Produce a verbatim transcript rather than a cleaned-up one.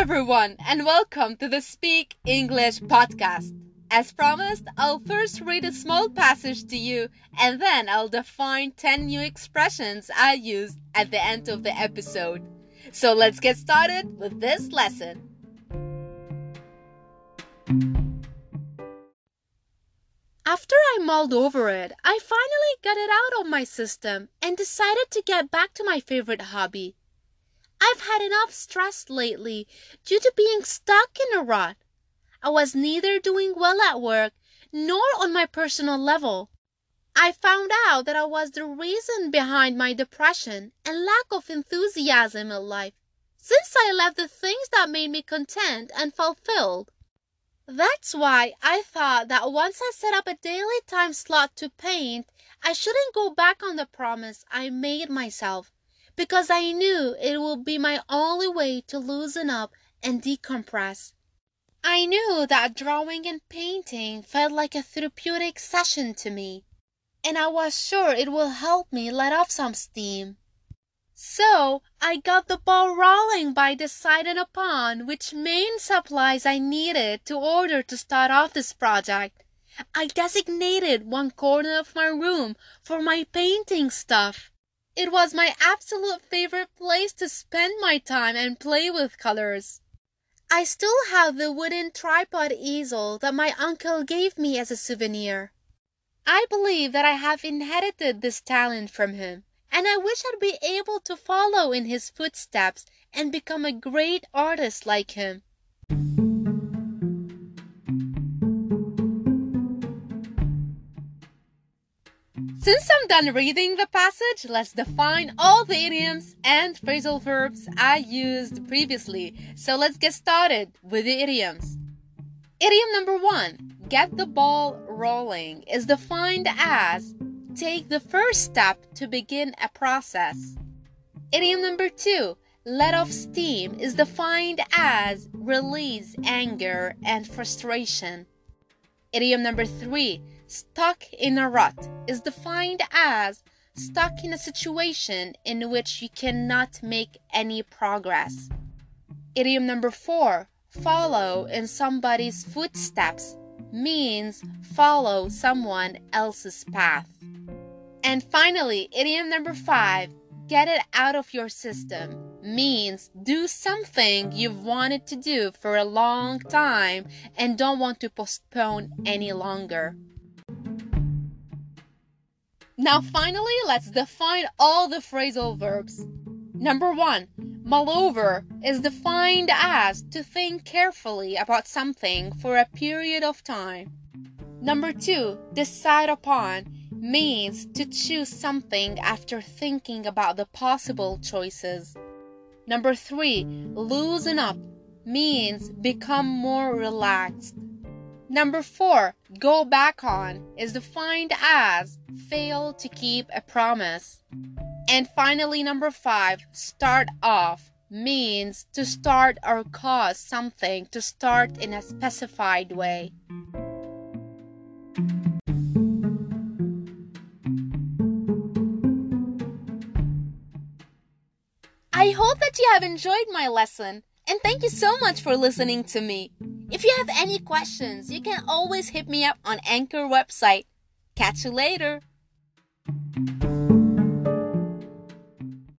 everyone, and welcome to the Speak English podcast. As promised, I'll first read a small passage to you, and then I'll define ten new expressions I used at the end of the episode. So let's get started with this lesson. After I mulled over it, I finally got it out of my system and decided to get back to my favorite hobby. I've had enough stress lately due to being stuck in a rut. I was neither doing well at work nor on my personal level. I found out that I was the reason behind my depression and lack of enthusiasm in life since I left the things that made me content and fulfilled. That's why I thought that once I set up a daily time slot to paint, I shouldn't go back on the promise I made myself, because I knew it would be my only way to loosen up and decompress. I knew that drawing and painting felt like a therapeutic session to me, and I was sure it will help me let off some steam. So I got the ball rolling by deciding upon which main supplies I needed to order to start off this project. I designated one corner of my room for my painting stuff. It was my absolute favorite place to spend my time and play with colors. I still have the wooden tripod easel that my uncle gave me as a souvenir. I believe that I have inherited this talent from him, and I wish I'd be able to follow in his footsteps and become a great artist like him. Since I'm done reading the passage, let's define all the idioms and phrasal verbs I used previously. So let's get started with the idioms. Idiom number one, get the ball rolling, is defined as take the first step to begin a process. Idiom number two, let off steam, is defined as release anger and frustration. Idiom number three, stuck in a rut, is defined as stuck in a situation in which you cannot make any progress. Idiom number four, follow in somebody's footsteps, means follow someone else's path. And finally, idiom number five, get it out of your system, means do something you've wanted to do for a long time and don't want to postpone any longer. Now finally, let's define all the phrasal verbs. Number one, mull over is defined as to think carefully about something for a period of time. Number two, decide upon means to choose something after thinking about the possible choices. Number three, loosen up means become more relaxed. Number four, go back on is defined as fail to keep a promise. And finally, number five, start off means to start or cause something to start in a specified way. I hope that you have enjoyed my lesson, and thank you so much for listening to me. If you have any questions, you can always hit me up on Anchor website. Catch you later.